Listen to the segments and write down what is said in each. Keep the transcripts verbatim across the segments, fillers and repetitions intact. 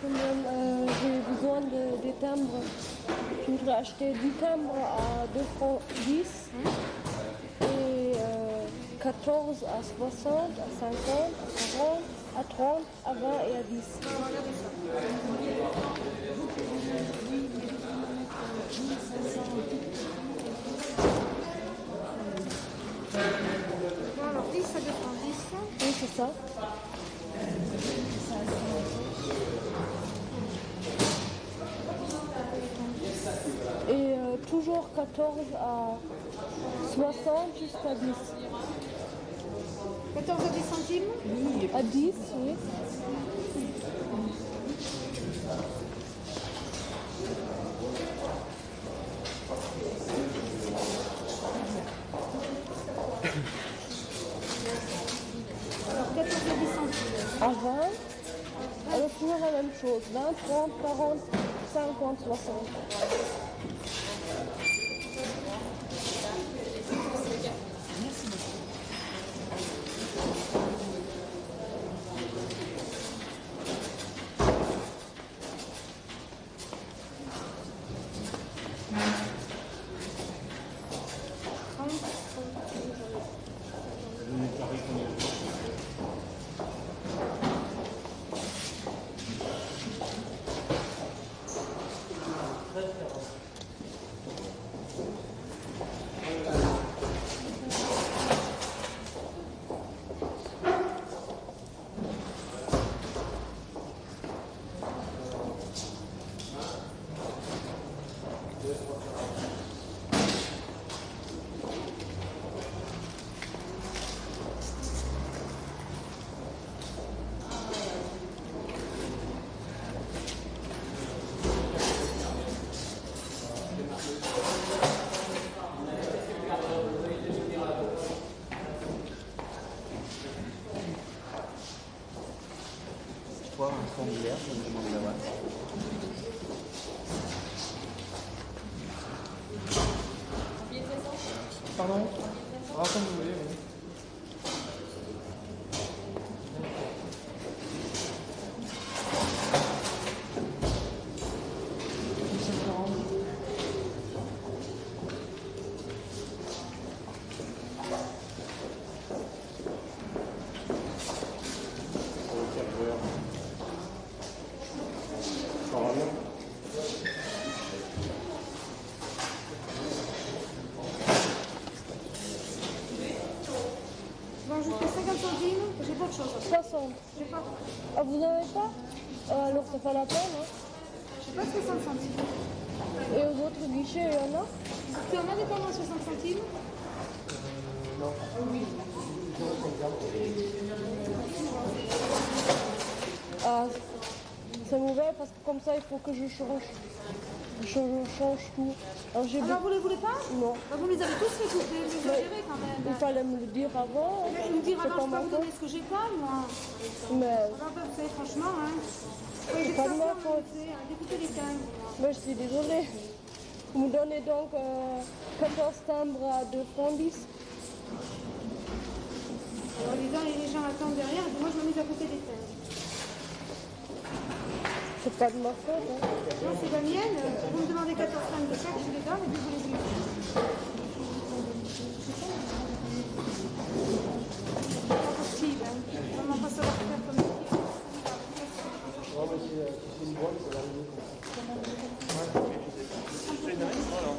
Euh, j'ai besoin de, des timbres. Je voudrais acheter dix timbres à deux francs dix et euh, quatorze à soixante, à cinquante, à quarante, à trente, à vingt et à dix. Bon, alors dix à deux francs dix. Oui, c'est ça. Et euh, toujours quatorze à soixante jusqu'à dix. quatorze à dix centimes. À dix, oui. Alors quatorze à dix centimes. À vingt, alors toujours la même chose. vingt, trente, quarante, cinquante, soixante. Quoi, un formulaire, je me demande d'avoir. Pardon? Ah, comme vous voulez, oui. Bon, je fais cinquante centimes, j'ai pas de chose. soixante. J'ai pas, Ah, vous n'avez pas? Euh, Alors ça fait la peine, hein. j'ai pas soixante centimes. Et aux autres guichets, il y en a? Tu en as des pommes à soixante centimes? Ah, c'est mauvais parce que comme ça, il faut que je change. Je change, je change tout. Alors j'ai Alors vous les voulez pas? Non. Bah, vous les avez tous fait couper, vous exagérez quand Il même. fallait me le dire avant. Mais me dire C'est avant, pas je peux ma vous faute. donner ce que j'ai pas, moi. Mais Alors, bah, vous savez, franchement, hein. Oui, c'est pas de ma faute. Découpez les timbres. Mais je suis désolée. Vous me donnez donc euh, quatorze timbres à deux francs dix. Alors, les gens, les gens attendent derrière, et moi, je me mets à couper les timbres. C'est pas de ma faute. Hein. Non, c'est la mienne. Vous me demandez quatorze timbres de chaque, je vous les donne, et puis vous les voulez. C'est pas possible, hein. Vraiment pas savoir faire comme ça. Non, mais si c'est une boîte, ça va arriver comme ça. Ouais, ok. C'est une règle, voilà.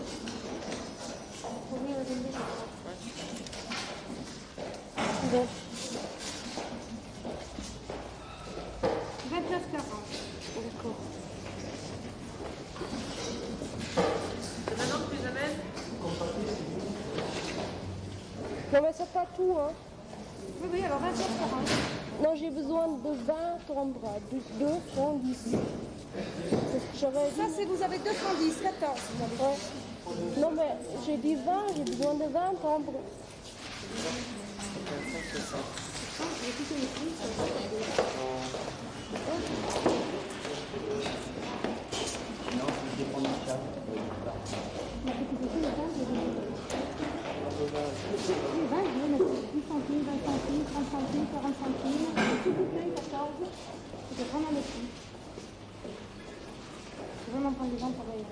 Bon. vingt-neuf quarante. D'accord. C'est maintenant que tu les amènes? Non mais c'est pas tout, hein. Oui, oui, alors vingt-neuf quarante. Non, j'ai besoin de vingt timbres à deux francs dix. C'est ce que j'avais dit. Ça, c'est vous avez deux francs dix, quatorze. Vous avez. Ouais. Non mais j'ai dit vingt, j'ai besoin de vingt timbres. Je vais couper les prix. Non, ça dépend du cas. Oui, vingt, je vais mettre dix centimes, vingt centimes, trente centimes, quarante centimes. S'il vous plaît, quatorze. Je vais prendre le prix. prendre les gens pour aller.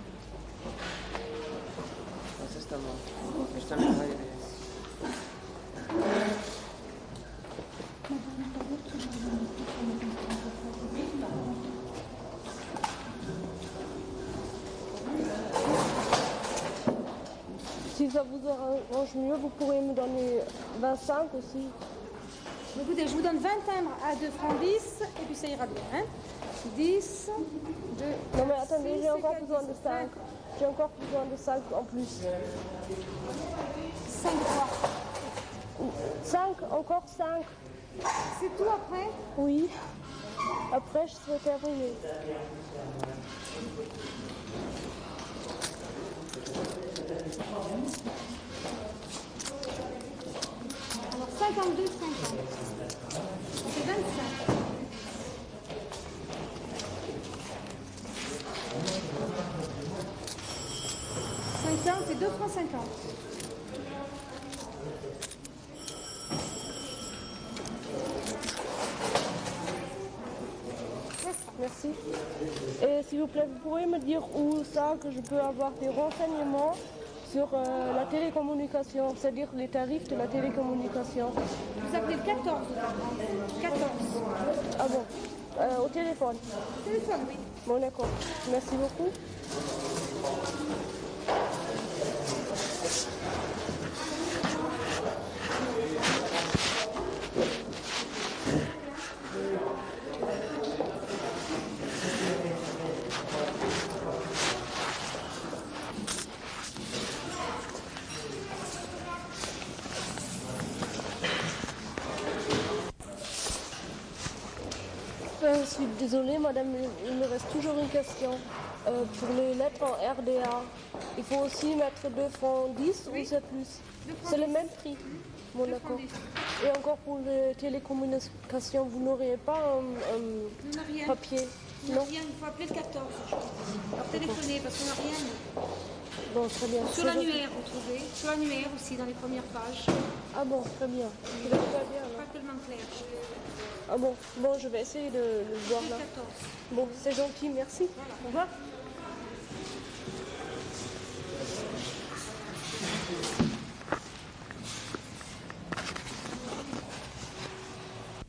Entonces estamos, estamos al aire. Si ça vous arrange mieux, vous pourrez me donner vingt-cinq aussi. Écoutez, je vous donne vingt timbres à deux francs dix, et puis ça ira bien. Hein. dix, deux. Non mais attendez, j'ai encore besoin de cinq. J'ai encore besoin de cinq en plus. cinq trois. cinq, encore cinq. C'est tout après? Oui. Après, je serai terminée. Alors cinquante-deux, cinquante. C'est vingt-cinq. cinquante et deux francs cinquante. Merci. Et s'il vous plaît, vous pouvez me dire où ça, que je peux avoir des renseignements sur euh, la télécommunication, c'est-à-dire les tarifs de la télécommunication. Vous appelez le quatorze. quatorze. Ah bon, euh, au téléphone. Téléphone, oui. Bon d'accord, merci beaucoup. Je suis désolée, madame, il me reste toujours une question. Euh, pour les lettres en R D A, il faut aussi mettre deux francs dix ou c'est plus? C'est le même prix. Bon, d'accord. Et encore pour les télécommunications, vous n'auriez pas un, On n'a un rien. papier? On n'a Non? rien, il faut appeler le quatorze. Alors téléphonez parce qu'on n'a rien. Bon, très bien. Sur C'est gentil. l'annuaire, vous trouvez. Sur l'annuaire aussi, dans les premières pages. Ah bon, très bien. Je vais très bien, là. Pas tellement clair. Ah bon, bon, je vais essayer de, de le voir Le là. quatorze. Bon, c'est gentil, merci. Au revoir.